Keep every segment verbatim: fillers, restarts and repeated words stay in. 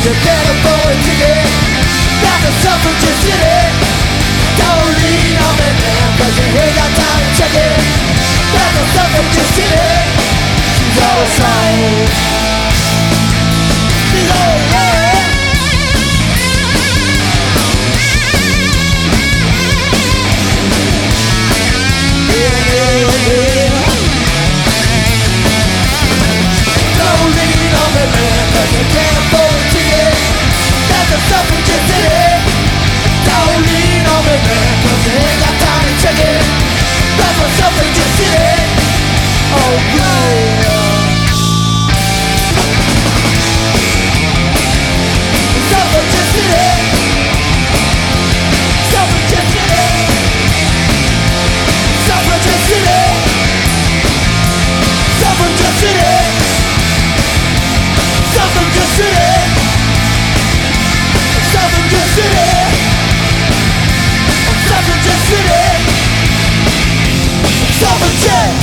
you can't afford a ticket. That's a suffragist city. Don't lean on me, man, cause you ain't got time to check it. That's a suffragist city. She's always right. She's always right. Yeah, yeah, yeah. Don't lean on me, man, cause you can't afford a ticket. That's a suffragist city. Don't lean on me, man, cause you ain't got time to check it. That's a suffragist city. Oh yeah. Suffragist city. Suffragist city. Suffragist city. Suffragist city. Suffragist city. Suffragist city. Suffragist city. Suffragist.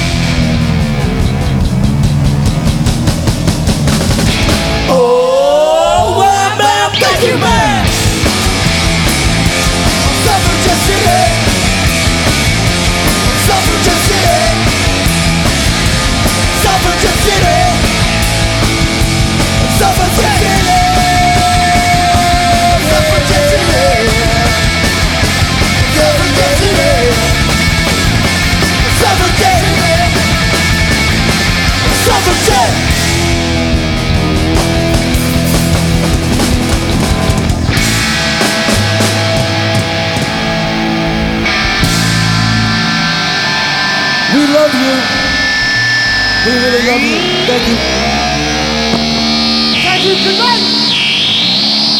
Oh, well, man, thank you, man. Suffragist city. Suffragist city. Suffragist city. Suffragist city. Suffragist city. Suffragist city. Suffragist city. Suffragist. We love you. We really love you. Thank you. Thank you. Good night.